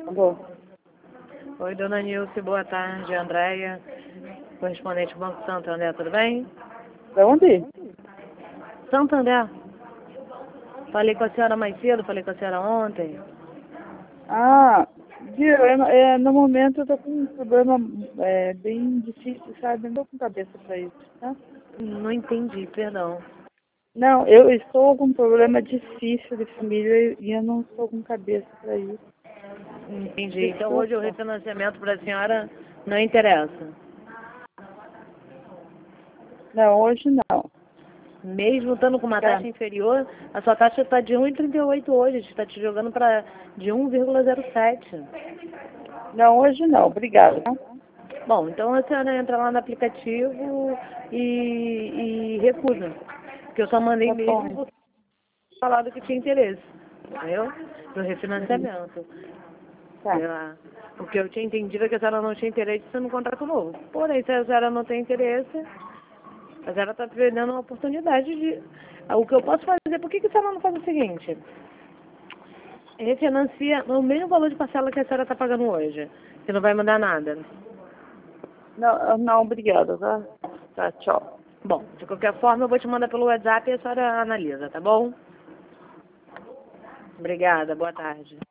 Bom, Oi, dona Nilce, boa tarde. Andréia, correspondente do Banco Santander, tudo bem? de onde? Santander. Falei com a senhora mais cedo, falei com a senhora ontem. Ah, viu, no momento eu tô com um problema bem difícil, sabe? Não tô com cabeça para isso, tá? Não entendi, perdão. Não, eu estou com um problema difícil de família e eu não estou com cabeça para isso. Entendi. Então hoje o Desculpa. refinanciamento para a senhora não interessa. Não, hoje não. Mesmo estando com uma Tá. taxa inferior, a sua taxa está de 1,38 hoje, a gente está te jogando para de 1,07. Não, hoje não. Obrigada. Tá? Bom, então a senhora entra lá no aplicativo e recusa. Porque eu só mandei Tá mesmo bom. você falado que tinha interesse, entendeu? No Uhum. refinanciamento. Tá. Porque eu tinha entendido que a senhora não tinha interesse no contrato novo. Porém, se a senhora não tem interesse, a senhora está perdendo uma oportunidade de... O que eu posso fazer, por que a senhora não faz o seguinte? Refinancia o mesmo valor de parcela que a senhora está pagando hoje, que não vai mudar nada. Não, não, obrigada, tá? Tá, tchau. Bom, de qualquer forma, eu vou te mandar pelo WhatsApp e a senhora analisa, tá bom? Obrigada, boa tarde.